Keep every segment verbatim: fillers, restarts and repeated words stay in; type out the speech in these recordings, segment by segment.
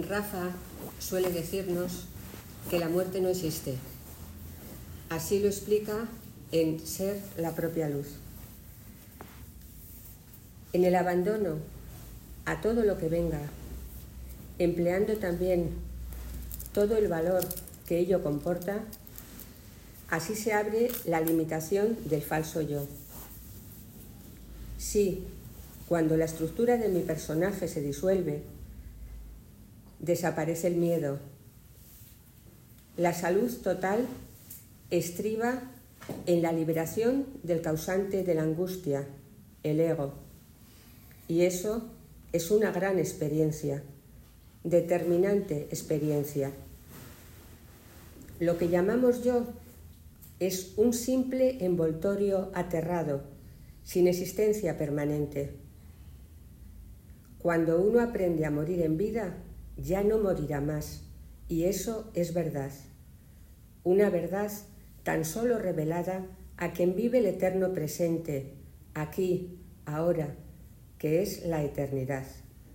Rafa suele decirnos que la muerte no existe. Así lo explica en Ser la propia luz. En el abandono a todo lo que venga, empleando también todo el valor que ello comporta, así se abre la limitación del falso yo. Sí, cuando la estructura de mi personaje se disuelve, desaparece el miedo. La salud total estriba en la liberación del causante de la angustia, el ego. Y eso es una gran experiencia, determinante experiencia. Lo que llamamos yo es un simple envoltorio aterrado, sin existencia permanente. Cuando uno aprende a morir en vida, ya no morirá más, y eso es verdad. Una verdad tan solo revelada a quien vive el eterno presente, aquí, ahora, que es la eternidad.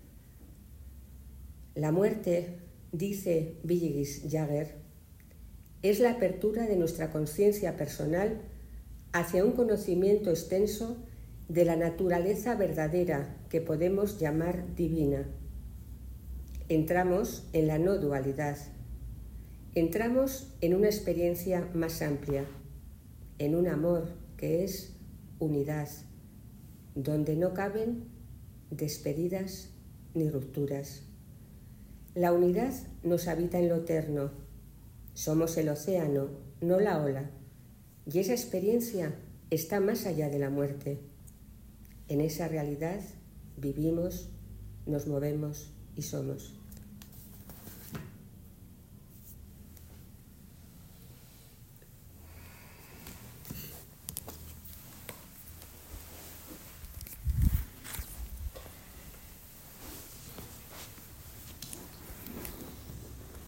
La muerte, dice Billigis Jagger, es la apertura de nuestra conciencia personal hacia un conocimiento extenso de la naturaleza verdadera que podemos llamar divina. Entramos en la no dualidad. Entramos en una experiencia más amplia, en un amor que es unidad, donde no caben despedidas ni rupturas. La unidad nos habita en lo eterno. Somos el océano, no la ola, y esa experiencia está más allá de la muerte. En esa realidad vivimos, nos movemos y somos.